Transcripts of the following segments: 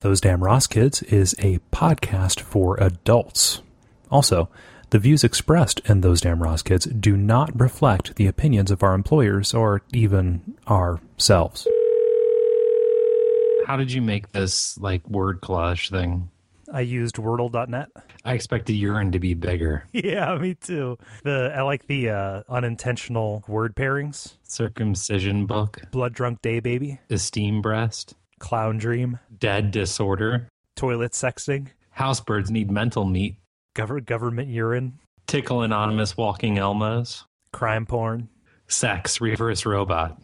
Those Damn Ross Kids is a podcast for adults. Also, the views expressed in Those Damn Ross Kids do not reflect the opinions of our employers or even ourselves. How did you make this, word collage thing? I used Wordle.net. I expected urine to be bigger. Yeah, me too. I like the unintentional word pairings. Circumcision book. Blood Drunk Day Baby. Esteem breast. Clown Dream. Dead disorder. Toilet sexting. Housebirds need mental meat. Government urine. Tickle anonymous walking Elmos. Crime porn. Sex reverse robot.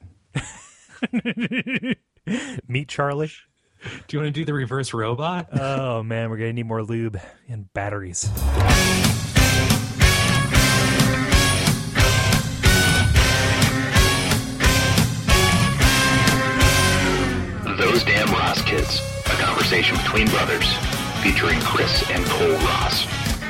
Meet Charlie. Do you want to do the reverse robot? Oh man, we're gonna need more lube and batteries. Those Damn Ross Kids, a conversation between brothers, featuring Chris and Cole Ross.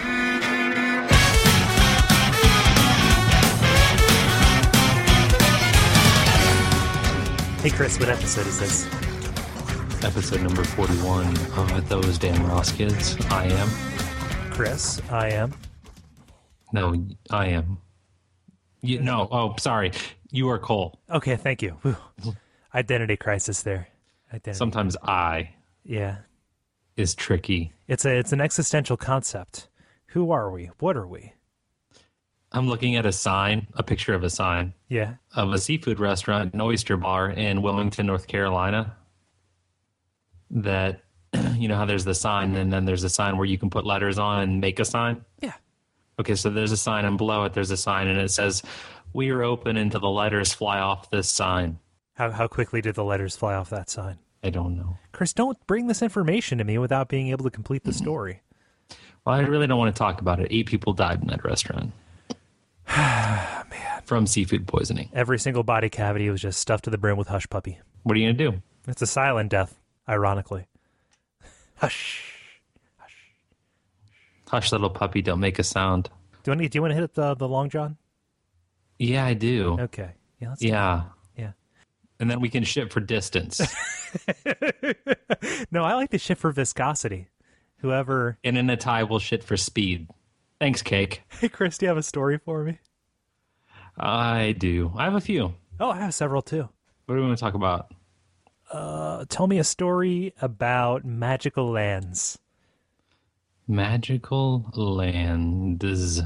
Hey Chris, what episode is this? Episode number 41 of Those Damn Ross Kids. I am. Chris, I am. No, I am. Sorry. You are Cole. Okay, thank you. Whew. Identity crisis there. Sometimes I Yeah. is tricky. It's an existential concept. Who are we? What are we? I'm looking at a picture of a sign Yeah. of a seafood restaurant, an oyster bar in Wilmington, North Carolina. That, you know how there's the sign and then there's a sign where you can put letters on and make a sign? Yeah. Okay, so there's a sign and below it there's a sign and it says, "We are open until the letters fly off this sign." How quickly did the letters fly off that sign? I don't know. Chris, don't bring this information to me without being able to complete the story. Well, I really don't want to talk about it. 8 people died in that restaurant. Man. From seafood poisoning. Every single body cavity was just stuffed to the brim with hush puppy. What are you going to do? It's a silent death, ironically. Hush. Hush, little puppy, don't make a sound. Do you want to hit the long john? Yeah, I do. Okay. Yeah. Let's Yeah. Yeah. And then we can ship for distance. No, I like the shit for viscosity. Whoever. And in a tie, we'll shit for speed. Thanks, Cake. Hey, Chris, do you have a story for me? I do. I have a few. Oh, I have several too. What do we want to talk about? Tell me a story about magical lands. Magical lands.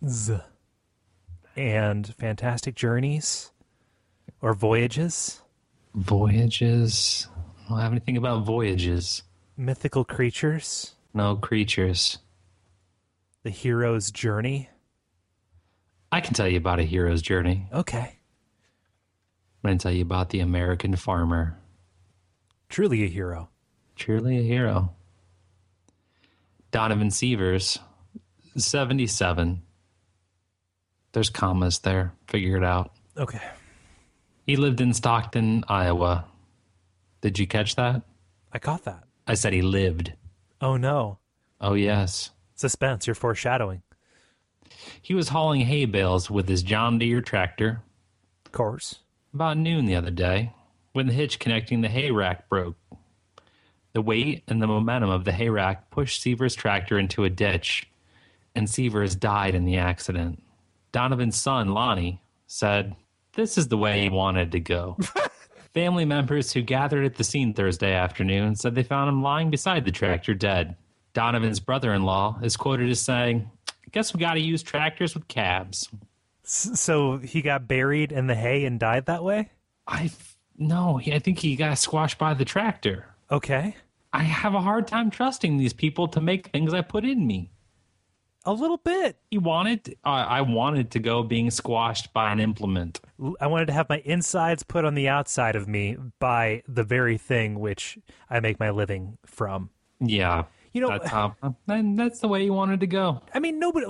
And fantastic journeys or voyages. Voyages. I don't have anything about voyages. Mythical creatures. No creatures. The hero's journey. I can tell you about a hero's journey. Okay. I'm going to tell you about the American farmer. Truly a hero. Truly a hero. Donovan Sievers, 77. There's commas there. Figure it out. Okay. He lived in Stockton, Iowa. Did you catch that? I caught that. I said he lived. Oh, no. Oh, yes. Suspense. You're foreshadowing. He was hauling hay bales with his John Deere tractor. Of course. About noon the other day, when the hitch connecting the hay rack broke. The weight and the momentum of the hay rack pushed Sievers' tractor into a ditch, and Sievers died in the accident. Donovan's son, Lonnie, said, "This is the way he wanted to go." Family members who gathered at the scene Thursday afternoon said they found him lying beside the tractor dead. Donovan's brother-in-law is quoted as saying, "I guess we got to use tractors with cabs." So he got buried in the hay and died that way? I think he got squashed by the tractor. Okay. I have a hard time trusting these people to make things I put in me. A little bit. I wanted to go being squashed by an implement. I wanted to have my insides put on the outside of me by the very thing which I make my living from. Yeah. You know, that's the way you wanted to go. I mean, nobody...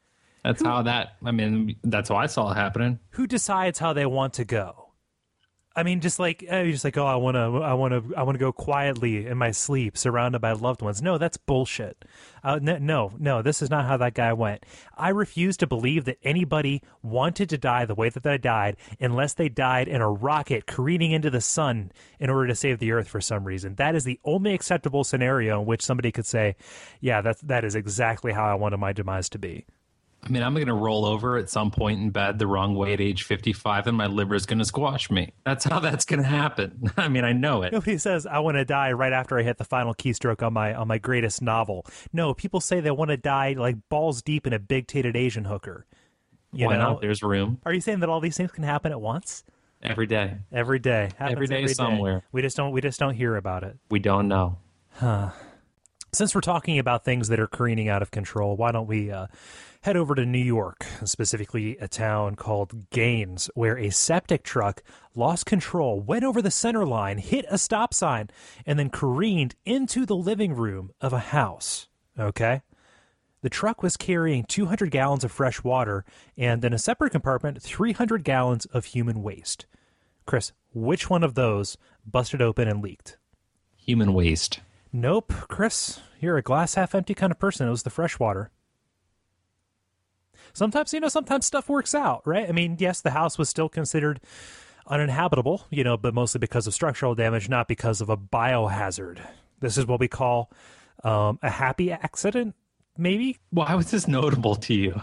That's how I saw it happening. Who decides how they want to go? I mean, just like oh, I want to go quietly in my sleep, surrounded by loved ones. No, that's bullshit. No, this is not how that guy went. I refuse to believe that anybody wanted to die the way that they died, unless they died in a rocket careening into the sun in order to save the Earth for some reason. That is the only acceptable scenario in which somebody could say, "Yeah, that is exactly how I wanted my demise to be." I mean, I'm going to roll over at some point in bed the wrong way at age 55, and my liver is going to squash me. That's how that's going to happen. I mean, I know it. Nobody says, I want to die right after I hit the final keystroke on my greatest novel. No, people say they want to die like balls deep in a big-tated Asian hooker. Why not? There's room. Are you saying that all these things can happen at once? Every day. Every day. Every day somewhere. We just don't hear about it. We don't know. Since we're talking about things that are careening out of control, why don't we head over to New York, specifically a town called Gaines, where a septic truck lost control, went over the center line, hit a stop sign, and then careened into the living room of a house. Okay? The truck was carrying 200 gallons of fresh water and, in a separate compartment, 300 gallons of human waste. Chris, which one of those busted open and leaked? Human waste. Nope, Chris, you're a glass half empty kind of person. It was the fresh water. Sometimes stuff works out, right? I mean, yes, the house was still considered uninhabitable, but mostly because of structural damage, not because of a biohazard. This is what we call a happy accident, maybe? Why was this notable to you?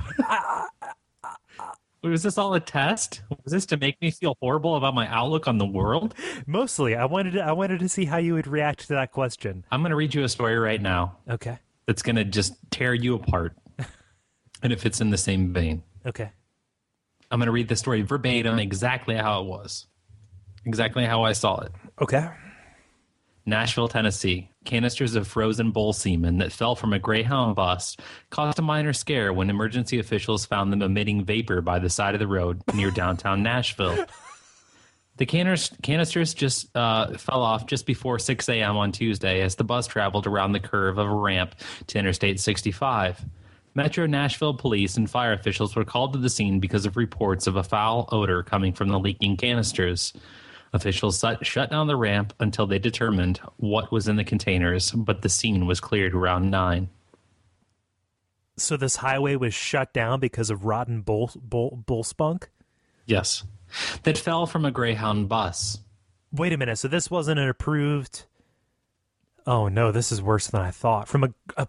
Was this all a test? Was this to make me feel horrible about my outlook on the world? Mostly. I wanted to see how you would react to that question. I'm going to read you a story right now. Okay. That's going to just tear you apart. And if it's in the same vein. Okay. I'm going to read the story verbatim, exactly how it was. Exactly how I saw it. Okay. Nashville, Tennessee. Canisters of frozen bull semen that fell from a Greyhound bus caused a minor scare when emergency officials found them emitting vapor by the side of the road near downtown Nashville. The canisters just fell off just before 6 a.m. on Tuesday as the bus traveled around the curve of a ramp to Interstate 65. Metro Nashville police and fire officials were called to the scene because of reports of a foul odor coming from the leaking canisters. Officials shut down the ramp until they determined what was in the containers, but the scene was cleared around 9. So this highway was shut down because of rotten bull spunk? Yes. That fell from a Greyhound bus. Wait a minute. So this wasn't an approved... Oh, no, this is worse than I thought. From a...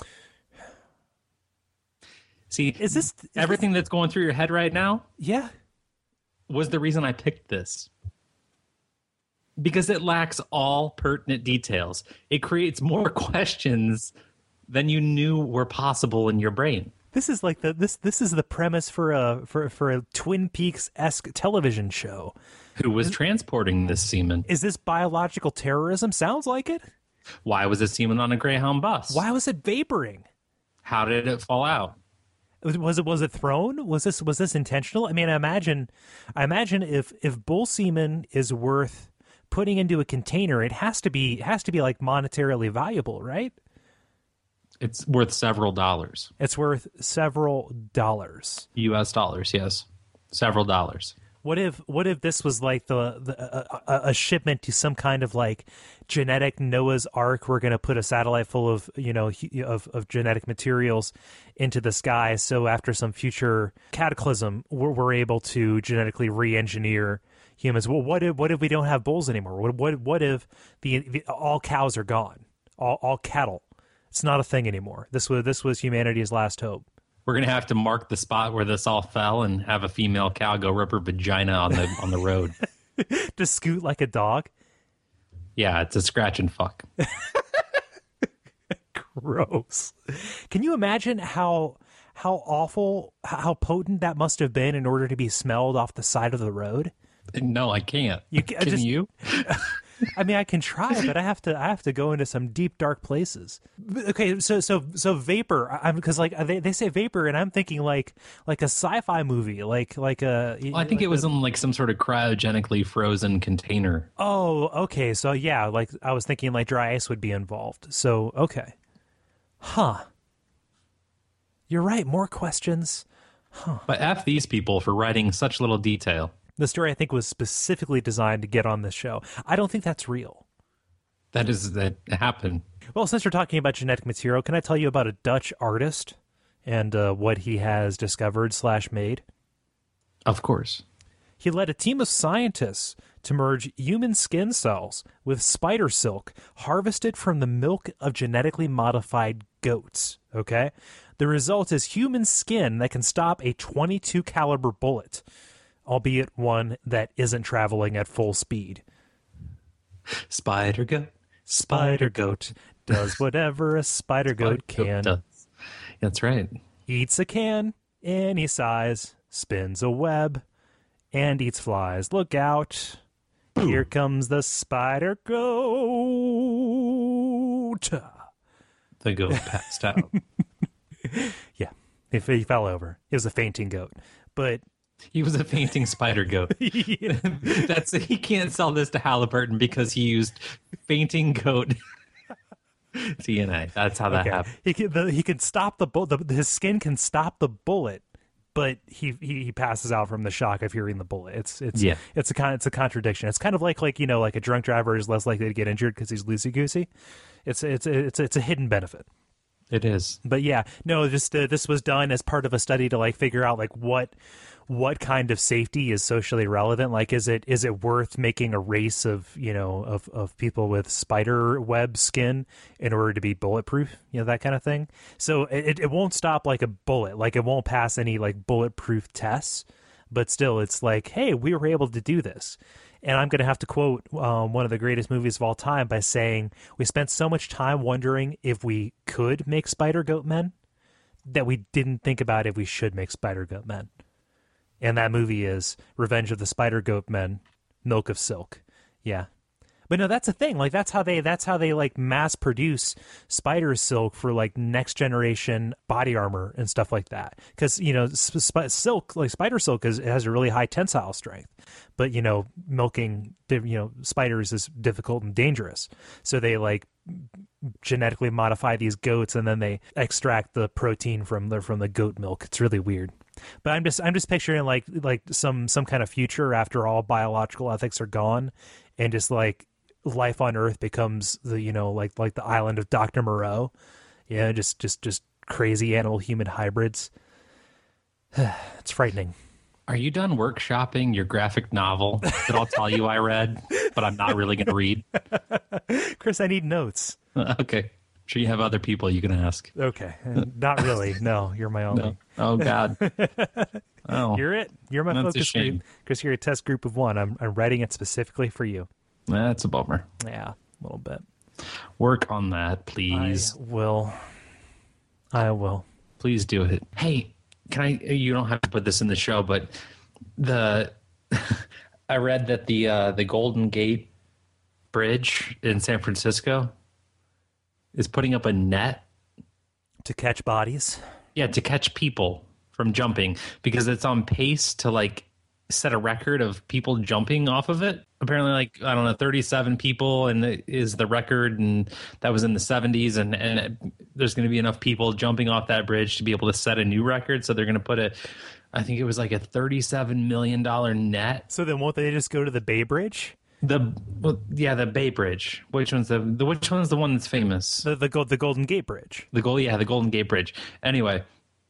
See, is everything that's going through your head right now? Yeah. Was the reason I picked this. Because it lacks all pertinent details. It creates more questions than you knew were possible in your brain. This is like this is the premise for a Twin Peaks-esque television show. Who was transporting this semen? Is this biological terrorism? Sounds like it. Why was it semen on a Greyhound bus? Why was it vaporing? How did it fall out? Was it thrown? Was this intentional? I mean, I imagine if bull semen is worth putting into a container, it has to be like monetarily valuable, right? It's worth several dollars. It's worth several dollars. US dollars, yes. Several dollars. What if this was like a shipment to some kind of like genetic Noah's Ark? We're going to put a satellite full of of genetic materials into the sky, so after some future cataclysm, we're able to genetically re-engineer humans. Well, what if we don't have bulls anymore? What if the all cows are gone? All cattle. It's not a thing anymore. This was humanity's last hope. We're going to have to mark the spot where this all fell and have a female cow go rip her vagina on the road. To scoot like a dog? Yeah, it's a scratch and fuck. Gross. Can you imagine how awful, how potent that must have been in order to be smelled off the side of the road? No, I can't. Can you? I mean, I can try, but I have to go into some deep, dark places. Okay, so vapor. Because like they say vapor, and I'm thinking like a sci-fi movie, like a. Well, I think it was in like some sort of cryogenically frozen container. Oh, okay. So yeah, like I was thinking like dry ice would be involved. So okay, huh? You're right. More questions. Huh. But F these people for writing such little detail. The story, I think, was specifically designed to get on this show. I don't think that's real. That happened. Well, since we're talking about genetic material, can I tell you about a Dutch artist and what he has discovered/made? Of course. He led a team of scientists to merge human skin cells with spider silk harvested from the milk of genetically modified goats. Okay? The result is human skin that can stop a .22 caliber bullet, albeit one that isn't traveling at full speed. Spider goat. Spider goat does whatever a spider goat can. Does. That's right. Eats a can any size, spins a web, and eats flies. Look out. Here comes the spider goat. The goat passed out. Yeah, he fell over. It was a fainting goat. But He was a fainting spider goat. yeah. He can't sell this to Halliburton because he used fainting goat DNA. That's how that happened. He can stop the bullet. His skin can stop the bullet, but he passes out from the shock of hearing the bullet. It's a contradiction. It's kind of like a drunk driver is less likely to get injured because he's loosey goosey. It's a hidden benefit. It is. But yeah, no, just this was done as part of a study to figure out what kind of safety is socially relevant. Is it worth making a race of people with spider web skin in order to be bulletproof, that kind of thing. So it won't stop like a bullet, it won't pass any bulletproof tests, but still it's hey, we were able to do this. And I'm going to have to quote one of the greatest movies of all time by saying, we spent so much time wondering if we could make spider goat men that we didn't think about if we should make spider goat men. And that movie is Revenge of the Spider Goat Men, Milk of Silk. Yeah. But no, that's the thing. That's how they mass produce spider silk for next generation body armor and stuff like that. Because silk, spider silk, has a really high tensile strength. But milking spiders is difficult and dangerous. So they genetically modify these goats and then they extract the protein from the goat milk. It's really weird. But I'm just picturing some kind of future after all biological ethics are gone, and just life on Earth becomes the the island of Dr. Moreau. Yeah, just crazy animal human hybrids. It's frightening. Are you done workshopping your graphic novel that I'll tell you I read, but I'm not really going to read? Chris, I need notes. Okay. Sure, you have other people you can ask. Okay. Not really. No, you're my only. No. Oh, God. Oh, You're it. You're my focus group. Chris, you're a test group of one. I'm writing it specifically for you. That's a bummer. Yeah, a little bit. Work on that, please. I will. Please do it. Hey, you don't have to put this in the show, but I read that the Golden Gate Bridge in San Francisco is putting up a net to catch bodies. Yeah, to catch people from jumping, because it's on pace to set a record of people jumping off of it. Apparently 37 people is the record, and that was in the 70s, and there's going to be enough people jumping off that bridge to be able to set a new record. So they're going to put I think it was a $37 million net. So then won't they just go to the Bay Bridge? The Bay Bridge. Which one's the one that's famous? The Golden Gate Bridge. The Golden Gate Bridge. Anyway,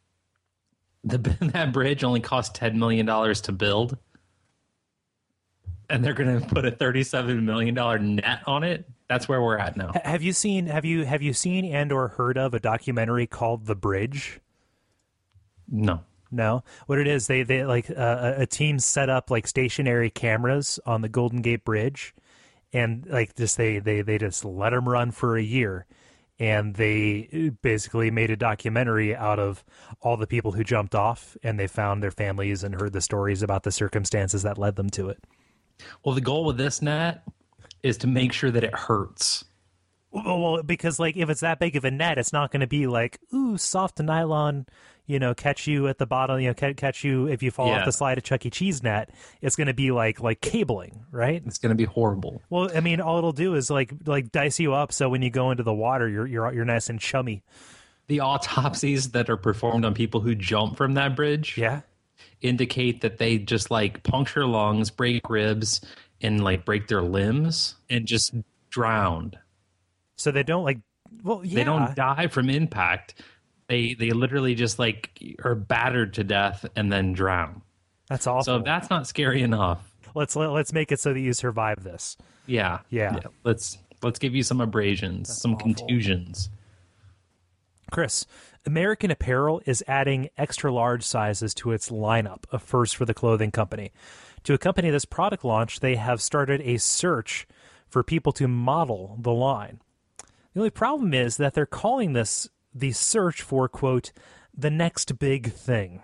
that bridge only cost $10 million to build, and they're going to put a $37 million net on it. That's where we're at now. Have you seen and or heard of a documentary called The Bridge? No. What it is, they a team set up stationary cameras on the Golden Gate Bridge, and they just let them run for a year. And they basically made a documentary out of all the people who jumped off, and they found their families and heard the stories about the circumstances that led them to it. Well, the goal with this net is to make sure that it hurts. Well, because if it's that big of a net, it's not going to be soft nylon, catch you at the bottom, catch you if you fall off the slide at Chuck E. Cheese net. It's going to be like cabling, right? It's going to be horrible. Well, I mean, all it'll do is dice you up, so when you go into the water, you're nice and chummy. The autopsies that are performed on people who jump from that bridge, indicate that they just like puncture lungs, break ribs, and like break their limbs and just drowned. So they don't like, well, yeah. They don't die from impact. They literally just like are battered to death and then drown. That's awful. So if that's not scary enough, let's make it so that you survive this. Yeah. Let's give you some abrasions, some awful. contusions. Chris, American Apparel is adding extra large sizes to its lineup, a first for the clothing company. To accompany this product launch, they have started a search for people to model the line. The only problem is that they're calling this the search for, quote, the next big thing.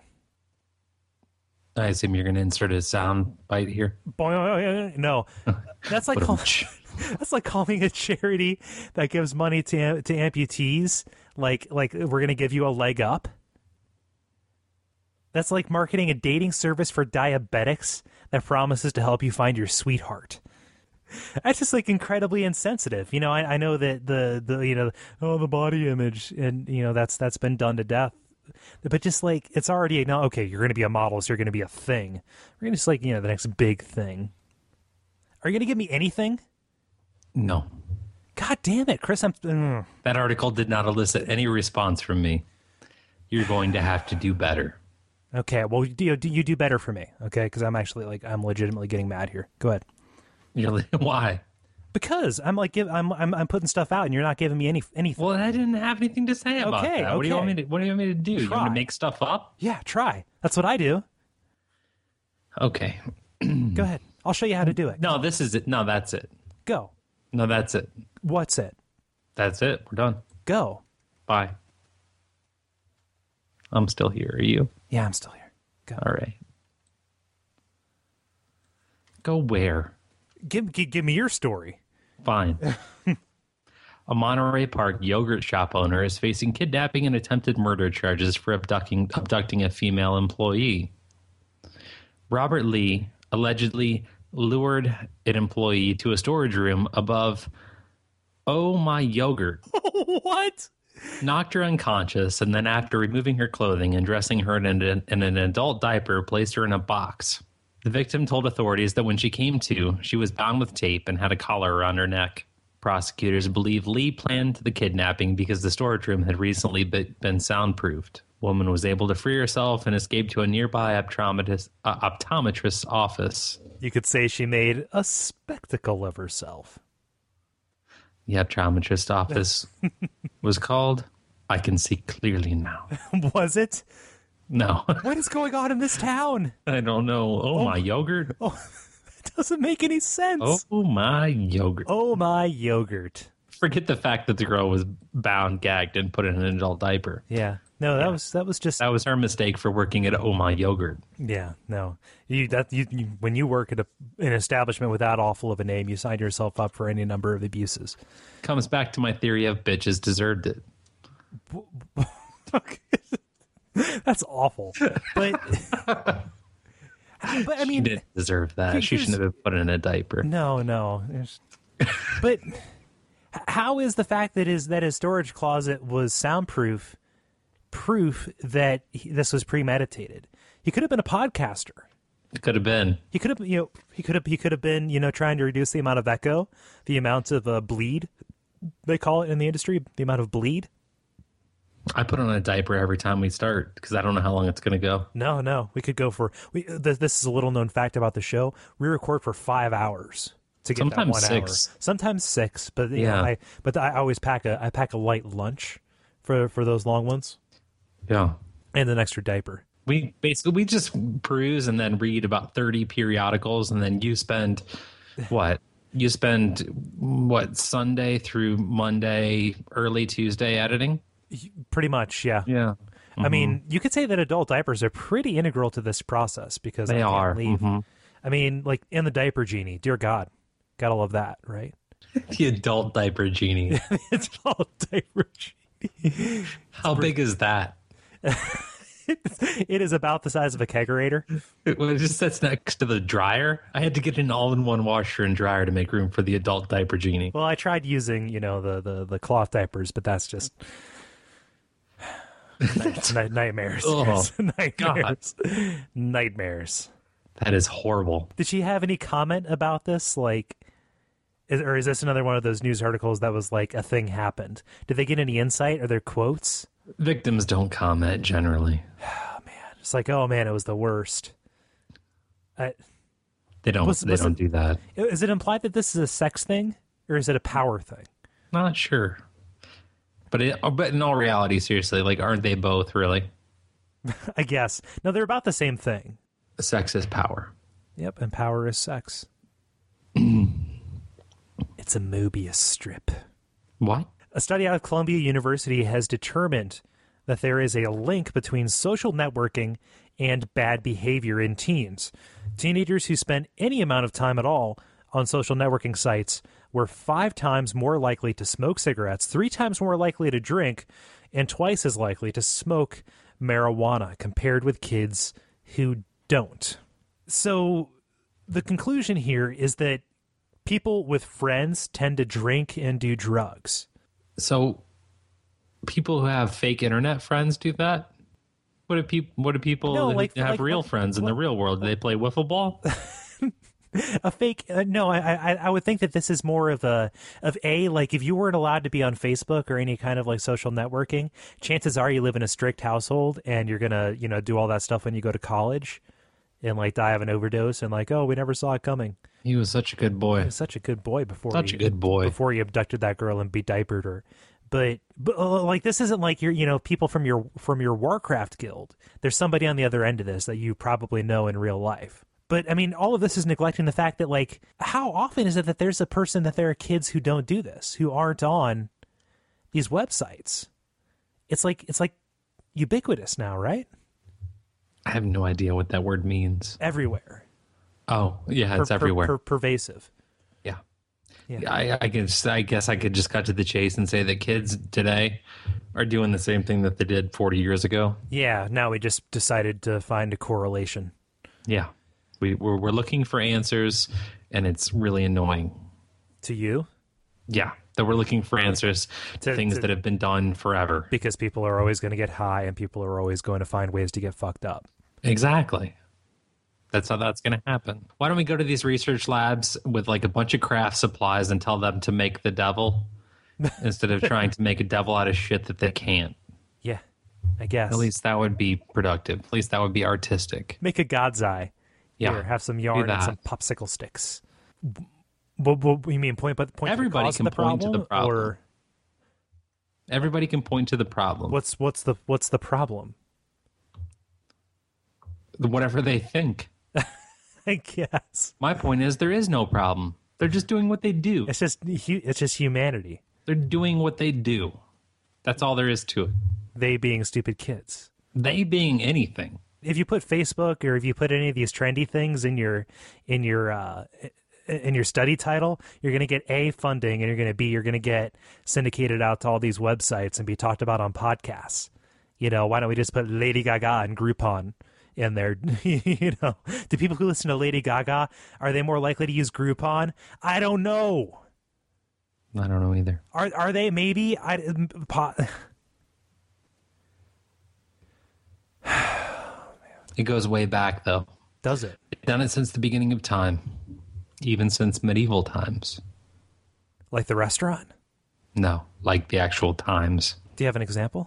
I assume you're going to insert a sound bite here. No, that's like calling a charity that gives money to amputees like we're going to give you a leg up. That's like marketing a dating service for diabetics that promises to help you find your sweetheart. That's just like incredibly insensitive. I know that the body image and that's been done to death. But just like it's already okay, you're going to be a model, so you're going to be a thing. We're going to just like the next big thing. Are you going to give me anything? No. God damn it, Chris! That article did not elicit any response from me. You're going to have to do better. Okay, well, you do better for me, okay? Because I'm actually I'm legitimately getting mad here. Go ahead. Why? Because I'm I'm putting stuff out and you're not giving me anything. Well, I didn't have anything to say about that. What do you want me to? What do you want me to do? You want me to make stuff up? Yeah, try. That's what I do. Okay. Go ahead. I'll show you how to do it. No, this is it. No, that's it. Go. No, that's it. What's it? That's it. We're done. Go. Bye. I'm still here. Are you? Yeah, I'm still here. Go. All right. Go where? Give me your story. Fine. A Monterey Park yogurt shop owner is facing kidnapping and attempted murder charges for abducting a female employee. Robert Lee allegedly lured an employee to a storage room above Oh My Yogurt. What? Knocked her unconscious, and then after removing her clothing and dressing her in an adult diaper, placed her in a box. The victim told authorities that when she came to, she was bound with tape and had a collar around her neck. Prosecutors believe Lee planned the kidnapping because the storage room had recently been soundproofed. Woman was able to free herself and escape to a nearby optometrist's office. You could say she made a spectacle of herself. The optometrist office was called I Can See Clearly Now. Was it? No. What is going on in this town? I don't know. Oh, my yogurt? Oh, it doesn't make any sense. Oh, my yogurt. Oh, my yogurt. Forget the fact that the girl was bound, gagged, and put in an adult diaper. Yeah. No, that was just... That was her mistake for working at Oh My Yogurt. Yeah, no. When you work at an establishment with that awful of a name, you sign yourself up for any number of abuses. Comes back to my theory of bitches deserved it. That's awful. But I mean... She didn't deserve that. She shouldn't have been put in a diaper. No. But how is the fact that his storage closet was soundproof proof that this was premeditated? He could have been a podcaster. It could have been. He could have been trying to reduce the amount of echo, the amount of bleed, they call it in the industry, the amount of bleed. I put on a diaper every time we start because I don't know how long it's going to go. No, we could go for. This is a little known fact about the show. We record for 5 hours to get sometimes that 1 hour. 6. Sometimes 6, but yeah. I always pack a light lunch for those long ones. Yeah, and an extra diaper. We just peruse and then read about 30 periodicals, and then you spend what? You spend Sunday through Monday, early Tuesday editing? Pretty much, yeah. Yeah. Mm-hmm. I mean, you could say that adult diapers are pretty integral to this process because they are. Leave. Mm-hmm. I mean, like in the diaper genie, dear God, gotta love that, right? The adult diaper genie. The adult diaper genie. How big is that? It is about the size of a kegerator. It just sits next to the dryer. I had to get an all-in-one washer and dryer to make room for the adult diaper genie. Well, I tried using, the cloth diapers, but that's just Nightmares. Oh, Nightmares. Nightmares. That is horrible. Did she have any comment about this? Like, or is this another one of those news articles that was like a thing happened? Did they get any insight? Are there quotes? Victims don't comment generally. Oh, man. It's like, oh, man, it was the worst. They don't do that. Is it implied that this is a sex thing, or is it a power thing? Not sure. But in all reality, seriously, like, aren't they both really? I guess. No, they're about the same thing. Sex is power. Yep, and power is sex. It's a Mobius strip. What? A study out of Columbia University has determined that there is a link between social networking and bad behavior in teens. Teenagers who spend any amount of time at all on social networking sites were 5 times more likely to smoke cigarettes, 3 times more likely to drink, and twice as likely to smoke marijuana compared with kids who don't. So the conclusion here is that people with friends tend to drink and do drugs. So people who have fake internet friends do that? What do people have real friends in the real world? Do they play wiffle ball? A fake? No, I would think that this is more of like if you weren't allowed to be on Facebook or any kind of like social networking, chances are you live in a strict household and you're gonna do all that stuff when you go to college and like die of an overdose and like, oh, we never saw it coming. He was such a good boy. He was such a good boy before he abducted that girl and be-diapered her. But like this isn't like your people from your Warcraft guild. There's somebody on the other end of this that you probably know in real life. But I mean, all of this is neglecting the fact that like how often is it that there's there are kids who don't do this, who aren't on these websites? It's like ubiquitous now, right? I have no idea what that word means. Everywhere. Oh, yeah, it's everywhere. Pervasive. Yeah. I guess I could just cut to the chase and say that kids today are doing the same thing that they did 40 years ago. Yeah, now we just decided to find a correlation. Yeah. We're looking for answers, and it's really annoying. To you? Yeah, that we're looking for answers to things that have been done forever. Because people are always going to get high, and people are always going to find ways to get fucked up. Exactly. That's how that's going to happen. Why don't we go to these research labs with like a bunch of craft supplies and tell them to make the devil instead of trying to make a devil out of shit that they can't? Yeah, I guess. At least that would be productive. At least that would be artistic. Make a God's eye. Yeah. Here, have some yarn and some popsicle sticks. What you mean? Point Everybody can point to the problem. Or everybody can point to the problem. What's the problem? Whatever they think. I guess. My point is there is no problem. They're just doing what they do. It's just humanity. They're doing what they do. That's all there is to it. They being stupid kids. They being anything. If you put Facebook or if you put any of these trendy things in your study title, you're going to get A, funding, and you're going to get syndicated out to all these websites and be talked about on podcasts. Why don't we just put Lady Gaga and Groupon in there? Do people who listen to Lady Gaga, are they more likely to use Groupon? I don't know. I don't know either. Are they? Maybe. It goes way back, though. Does it? It's done it since the beginning of time, even since medieval times. Like the restaurant? No, like the actual times. Do you have an example?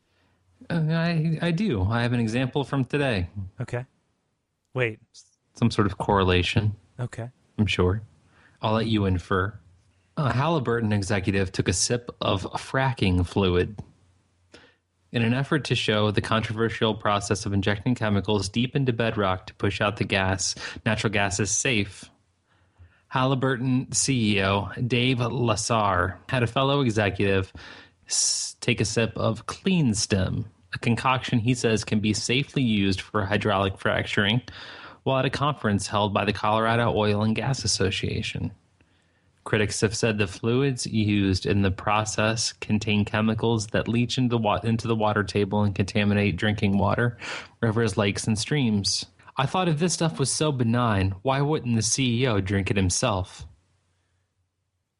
I do. I have an example from today. Okay. Wait. Some sort of correlation. Okay. I'm sure. I'll let you infer. A Halliburton executive took a sip of fracking fluid. In an effort to show the controversial process of injecting chemicals deep into bedrock to push out the gas, natural gas is safe. Halliburton CEO Dave Lasar had a fellow executive take a sip of Clean Stem, a concoction he says can be safely used for hydraulic fracturing, while at a conference held by the Colorado Oil and Gas Association. Critics have said the fluids used in the process contain chemicals that leach into the water table and contaminate drinking water, rivers, lakes, and streams. I thought if this stuff was so benign, why wouldn't the CEO drink it himself?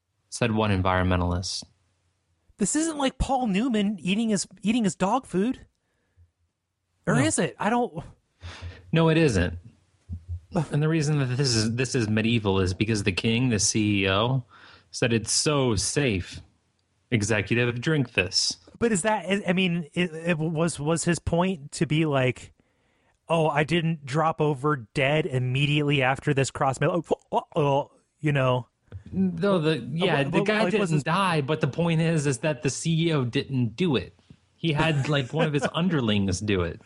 Said one environmentalist. This isn't like Paul Newman eating his dog food. Or No. is it? I don't... No, it isn't. And the reason that this is medieval is because the king, the CEO, said it's so safe. Executive, drink this. But is that... I mean, it was his point to be like, oh, I didn't drop over dead immediately after this cross... you know... No, the guy didn't die, but the point is that the CEO didn't do it. He had like one of his underlings do it.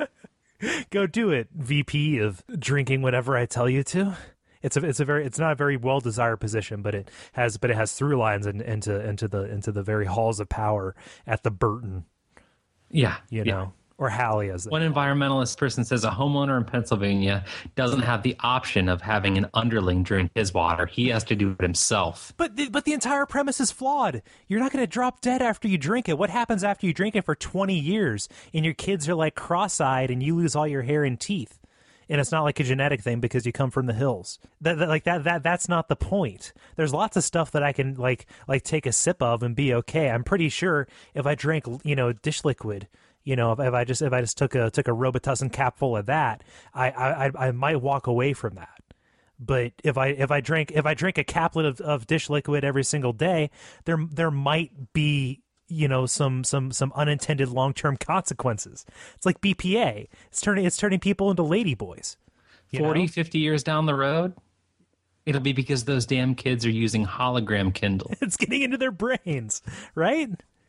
Go do it, VP of drinking whatever I tell you to. It's not a very well desired position, but it has through lines into the very halls of power at the Burton. Yeah, You know, or Halley as one environmentalist person says a homeowner in Pennsylvania doesn't have the option of having an underling drink his water. He has to do it himself. But the entire premise is flawed. You're not going to drop dead after you drink it. What happens after you drink it for 20 years and your kids are like cross-eyed and you lose all your hair and teeth? And it's not like a genetic thing because you come from the hills. That's not the point. There's lots of stuff that I can like take a sip of and be okay. I'm pretty sure if I drank, dish liquid, if I just took a Robitussin cap full of that, I might walk away from that. But if I drink a caplet of dish liquid every single day, there might be some unintended long-term consequences. It's like BPA. It's turning people into ladyboys. 50 years down the road, it'll be because those damn kids are using hologram Kindle. It's getting into their brains, right?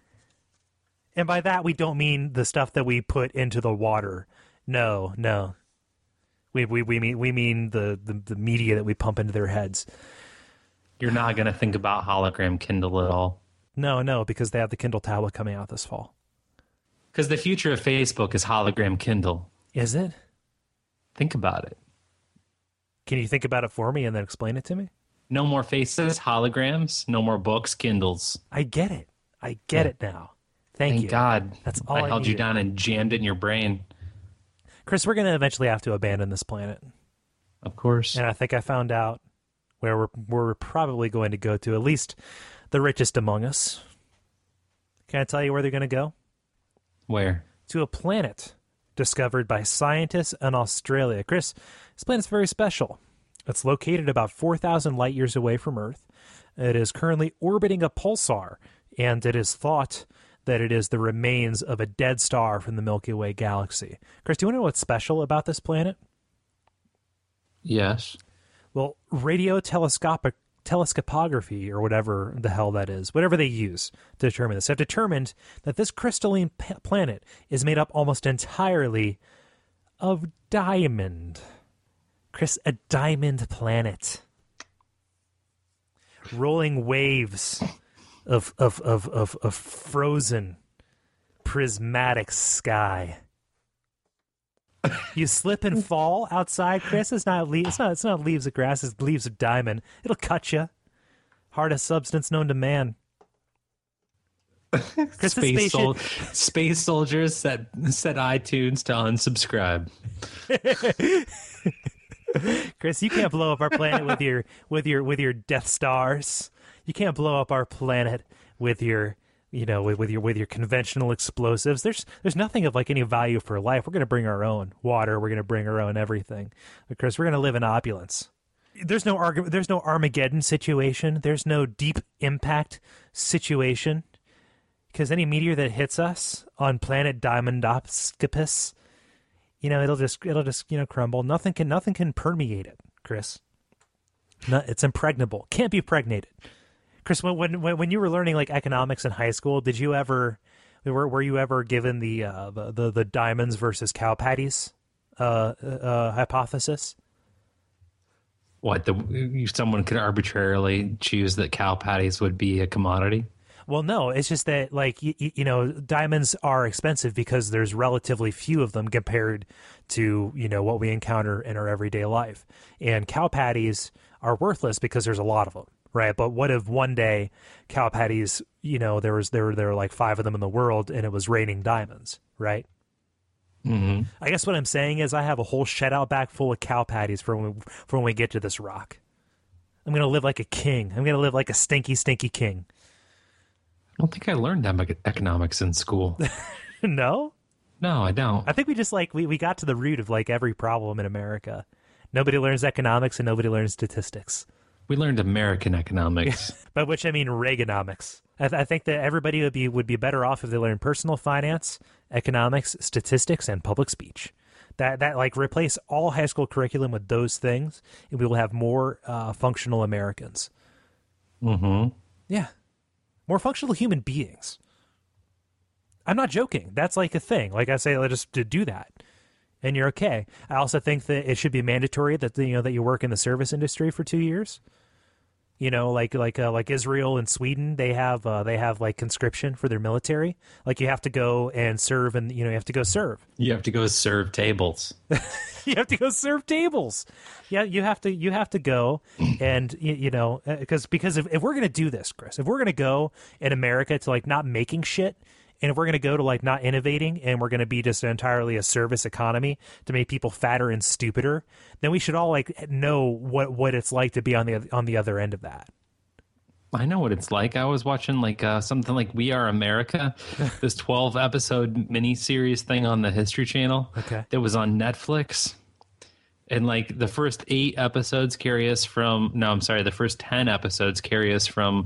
And by that we don't mean the stuff that we put into the water. No. We mean the media that we pump into their heads. You're not going to think about hologram Kindle at all. No, because they have the Kindle tablet coming out this fall. Because the future of Facebook is hologram Kindle. Is it? Think about it. Can you think about it for me and then explain it to me? No more faces, holograms, no more books, Kindles. I get it. I get it now. Thank you. Thank God. That's all I held you needed. down and jammed it in your brain. Chris, we're going to eventually have to abandon this planet. Of course. And I think I found out where we're probably going to go to, at least the richest among us. Can I tell you where they're going to go? Where? To a planet discovered by scientists in Australia. Chris, this planet's very special. It's located about 4,000 light years away from Earth. It is currently orbiting a pulsar, and it is thought that it is the remains of a dead star from the Milky Way galaxy. Chris, do you want to know what's special about this planet? Yes. Well, radio telescopography, or whatever the hell that is, whatever they use to determine this, have determined that this crystalline planet is made up almost entirely of diamond. Chris, a diamond planet. Rolling waves of frozen prismatic sky. You slip and fall outside, Chris. It's not leaves of grass. It's leaves of diamond. It'll cut you. Hardest substance known to man. Chris, Space soldiers set iTunes to unsubscribe. Chris, you can't blow up our planet with your Death Stars. You can't blow up our planet with your with your conventional explosives. There's nothing of like any value for life. We're going to bring our own water. We're going to bring our own everything. Because we're going to live in opulence. There's no Armageddon situation. There's no deep impact situation. Because any meteor that hits us on planet Dimondoscopus, it'll just crumble. Nothing can permeate it, Chris. It's impregnable. Can't be pregnated. Chris, when you were learning like economics in high school, were you ever given the diamonds versus cow patties hypothesis? What, someone could arbitrarily choose that cow patties would be a commodity? Well, no, it's just that like diamonds are expensive because there's relatively few of them compared to what we encounter in our everyday life, and cow patties are worthless because there's a lot of them. Right, but what if one day cow patties, there were like 5 of them in the world, and it was raining diamonds, right? Mm-hmm. I guess what I'm saying is I have a whole shed out back full of cow patties for when we get to this rock. I'm gonna live like a king. I'm gonna live like a stinky, stinky king. I don't think I learned economics in school. No? No, I don't. I think we just we got to the root of like every problem in America. Nobody learns economics and nobody learns statistics. We learned American economics. By which I mean Reaganomics. I think that everybody would be better off if they learned personal finance, economics, statistics, and public speech. That like replace all high school curriculum with those things, and we will have more functional Americans. Mm-hmm. Yeah, more functional human beings. I'm not joking. That's like a thing. Like I say, let's just do that, and you're okay. I also think that it should be mandatory that that you work in the service industry for 2 years. You know, like Israel and Sweden, they have like conscription for their military. Like you have to go and serve, and you have to go serve. You have to go serve tables. You have to go serve tables. Yeah, you have to go, and because if we're gonna do this, Chris, if we're gonna go in America to like not making shit. And if we're going to go to like not innovating and we're going to be just entirely a service economy to make people fatter and stupider, then we should all like know what it's like to be on the other end of that. I know what it's like. I was watching like something like We Are America, this 12-episode miniseries thing on the History Channel. Okay. That was on Netflix. And like the first 8 episodes carry us from the first 10 episodes carry us from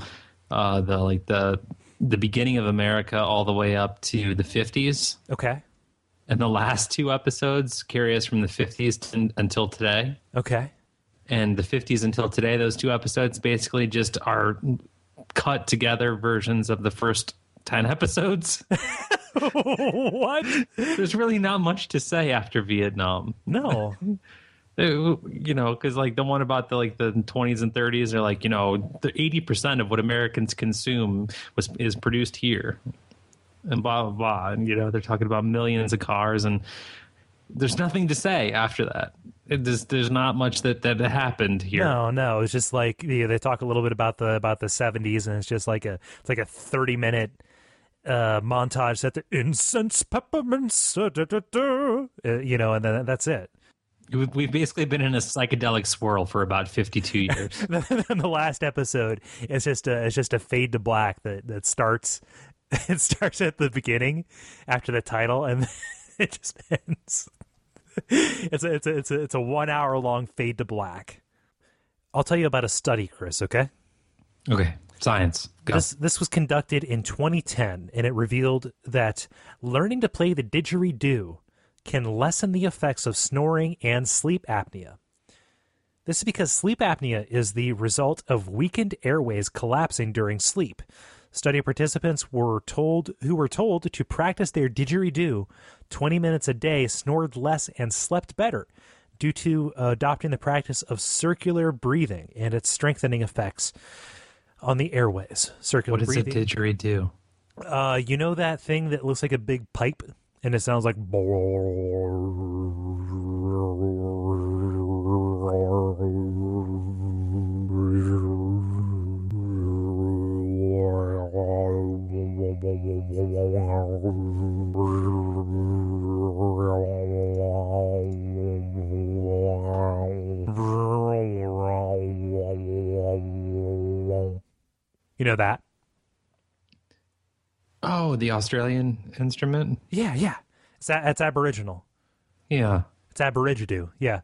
the beginning of America all the way up to the 50s. Okay. And the last 2 episodes carry us from the 50s until today. Okay. And the 50s until today, those 2 episodes basically just are cut together versions of the first 10 episodes. What? There's really not much to say after Vietnam. No. Because like the one about the 20s and 30s are like, the 80% of what Americans consume is produced here, and blah blah blah, and they're talking about millions of cars, and there's nothing to say after that. There's not much that happened here. No, it's just like they talk a little bit about the 70s, and it's just like a 30-minute montage set to incense, peppermints, and then that's it. We've basically been in a psychedelic swirl for about 52 years. And the last episode is just a fade to black that starts. It starts at the beginning after the title, and it just ends. It's a 1 hour long fade to black. I'll tell you about a study, Chris. Okay. Okay. Science. Go. This was conducted in 2010, and it revealed that learning to play the didgeridoo can lessen the effects of snoring and sleep apnea. This is because sleep apnea is the result of weakened airways collapsing during sleep. Study participants who were told to practice their didgeridoo 20 minutes a day snored less and slept better due to adopting the practice of circular breathing and its strengthening effects on the airways. Circular breathing. What is a didgeridoo? You know that thing that looks like a big pipe? And it sounds like... You know that? Oh, the Australian instrument? Yeah. It's Aboriginal. Yeah. It's Aboriginal. Yeah.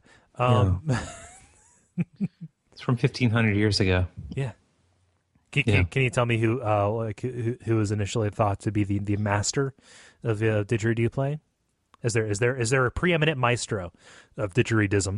It's from 1,500 years ago. Yeah. Can you tell me who was initially thought to be the master of didgeridoo playing? Is there a preeminent maestro of didgeridism?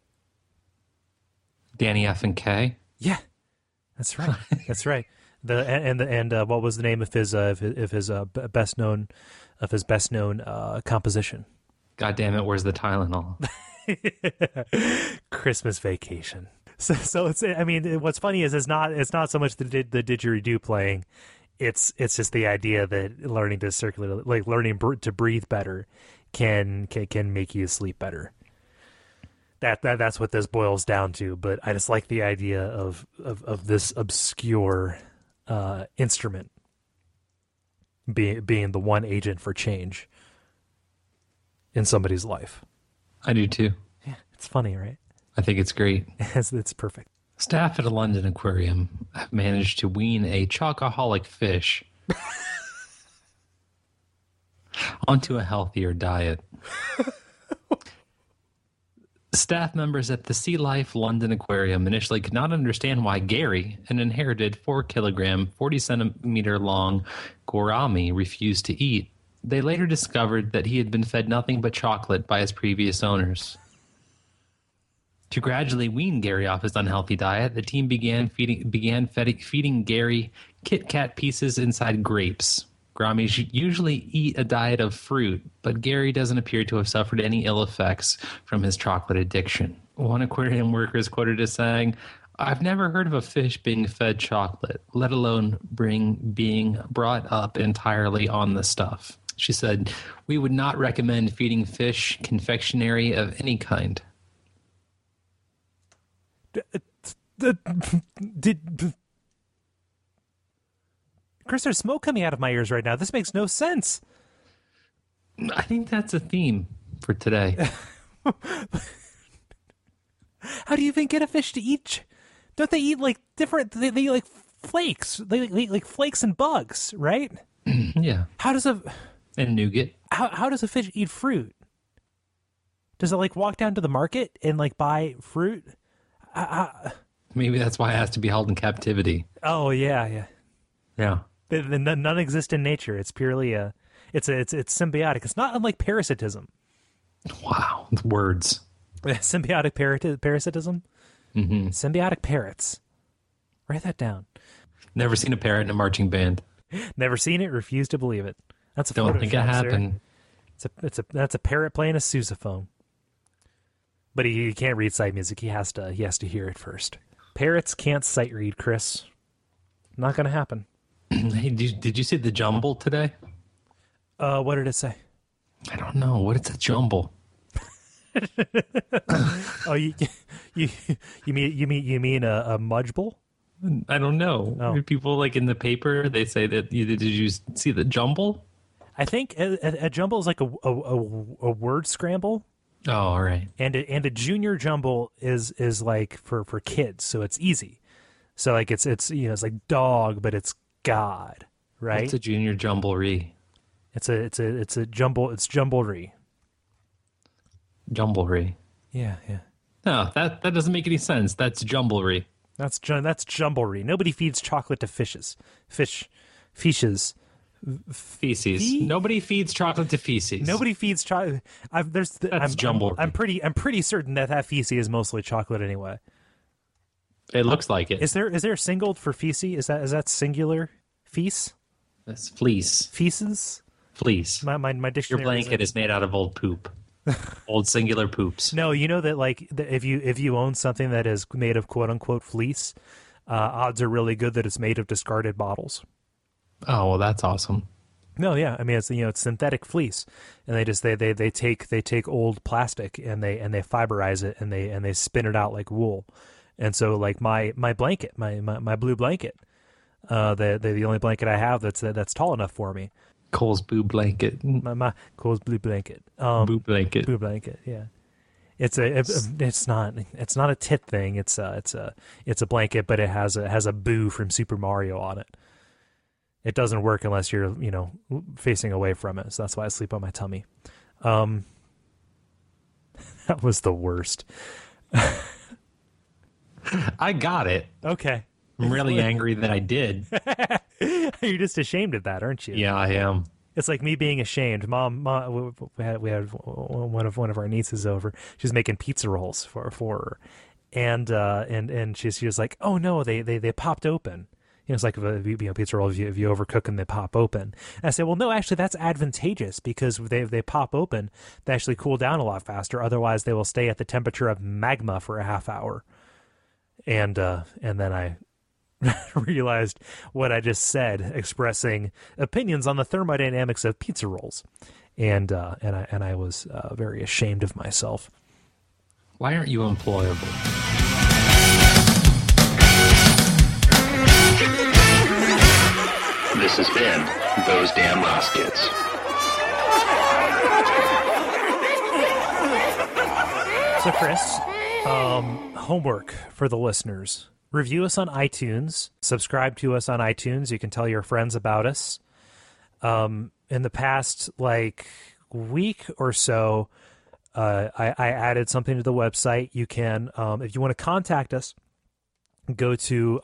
Danny F and K? Yeah. That's right. That's right. What was the name of his best known composition? God damn it! Where's the Tylenol? Christmas Vacation. So it's. I mean, what's funny is it's not so much the didgeridoo playing. It's just the idea that learning to to breathe better can make you sleep better. That's what this boils down to. But I just like the idea of this obscure instrument being the one agent for change in somebody's life. I do too. Yeah, it's funny, right? I think it's great. It's perfect. Staff at a London aquarium have managed to wean a chocoholic fish onto a healthier diet. Staff members at the Sea Life London Aquarium initially could not understand why Gary, an inherited 4-kilogram, 40-centimeter long gourami, refused to eat. They later discovered that he had been fed nothing but chocolate by his previous owners. To gradually wean Gary off his unhealthy diet, the team began feeding Gary Kit Kat pieces inside grapes. Gouramis usually eat a diet of fruit, but Gary doesn't appear to have suffered any ill effects from his chocolate addiction. One aquarium worker is quoted as saying, "I've never heard of a fish being fed chocolate, let alone being brought up entirely on the stuff." She said, "We would not recommend feeding fish confectionery of any kind." Chris, there's smoke coming out of my ears right now. This makes no sense. I think that's a theme for today. How do you even get a fish to eat? Don't they eat like different? They eat like flakes. They eat like flakes and bugs, right? Yeah. And nougat. How does a fish eat fruit? Does it like walk down to the market and like buy fruit? Maybe that's why it has to be held in captivity. Oh yeah. Yeah. None exist in nature. It's purely it's symbiotic. It's not unlike parasitism. Wow, words. Symbiotic parasitism. Mm-hmm. Symbiotic parrots. Write that down. Never seen a parrot in a marching band. Never seen it. Refuse to believe it. That's a Don't think it happened. That's a parrot playing a sousaphone. But he can't read sight music. He has to hear it first. Parrots can't sight read, Chris. Not going to happen. Hey, did you see the jumble today? What did it say? I don't know. What is a jumble? Oh, you mean a mudgeable? I don't know. Oh. People like in the paper, they say that. Did you see the jumble? I think a jumble is like a word scramble. Oh, all right. And a junior jumble is like for kids, so it's easy. So like it's like dog, but it's God, right? What's a junior jumblery? It's a jumble. It's jumblery. Jumblery. Yeah. No, that doesn't make any sense. That's jumblery. That's jumblery. Nobody feeds chocolate to fishes. Feces. Nobody feeds chocolate to feces. Nobody feeds chocolate. That's jumblery. I'm pretty certain that feces is mostly chocolate anyway. It looks like it. Is there singled for feces? Is that singular? Feces? That's fleece. Feces? Fleece. My dictionary. Your blanket is made out of old poop. Old singular poops. No, you know that like if you own something that is made of quote unquote fleece, odds are really good that it's made of discarded bottles. Oh well, that's awesome. No, yeah, I mean it's synthetic fleece, and they take old plastic and they fiberize it and they spin it out like wool. And so, like my blanket, my blue blanket, the only blanket I have that's tall enough for me. Cole's boo blanket. My Cole's blue blanket. Boo blanket. Boo blanket. Yeah, it's not a tit thing. It's a blanket, but it has a boo from Super Mario on it. It doesn't work unless you're facing away from it. So that's why I sleep on my tummy. That was the worst. I got it. Okay. I'm really angry that I did. You're just ashamed of that, aren't you? Yeah, I am. It's like me being ashamed. Mom, we had one of our nieces over. She's making pizza rolls for her, and she was like, "Oh no, they popped open." It's like pizza roll. If you overcook them, they pop open. And I said, "Well, no, actually, that's advantageous because they pop open. They actually cool down a lot faster. Otherwise, they will stay at the temperature of magma for a half hour." And then I realized what I just said, expressing opinions on the thermodynamics of pizza rolls, and I was very ashamed of myself. Why aren't you employable? This has been Those Damn Ross Kids. So, Chris, homework for the listeners. Review us on iTunes. Subscribe to us on iTunes. You can tell your friends about us. In the past, like, week or so, I added something to the website. You can, if you want to contact us, go to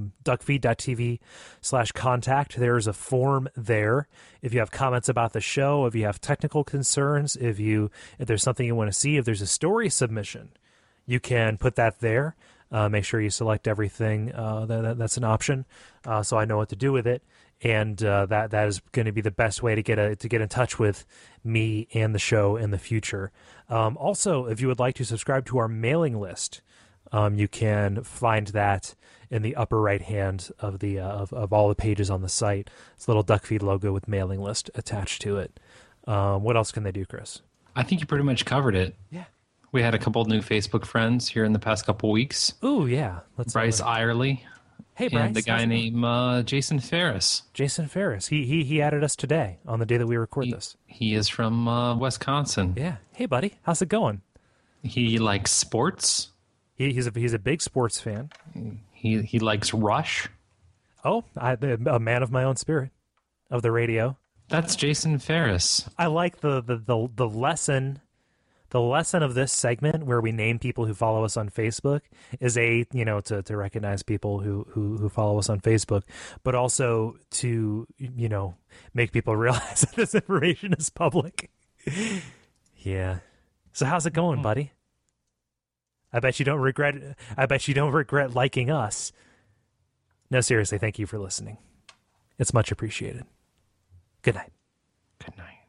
duckfeed.tv/contact. There's a form there. If you have comments about the show, if you have technical concerns, if there's something you want to see, if there's a story submission, you can put that there. Make sure you select everything. That's an option, so I know what to do with it. And that is going to be the best way to get in touch with me and the show in the future. Also, if you would like to subscribe to our mailing list, you can find that in the upper right hand of the of all the pages on the site. It's a little Duckfeed logo with mailing list attached to it. What else can they do, Chris? I think you pretty much covered it. Yeah. We had a couple of new Facebook friends here in the past couple weeks. Ooh, yeah. Bryce Irely. Hey, Bryce. And the guy named Jason Ferris. Jason Ferris. He added us today on the day that we record this. He is from Wisconsin. Yeah. Hey, buddy. How's it going? He likes sports. He's a big sports fan. He likes Rush. Oh, a man of my own spirit, of the radio. That's Jason Ferris. I like the lesson. The lesson of this segment, where we name people who follow us on Facebook, is to recognize people who follow us on Facebook, but also to make people realize that this information is public. Yeah. So how's it going, buddy? I bet you don't regret liking us. No, seriously, thank you for listening. It's much appreciated. Good night. Good night.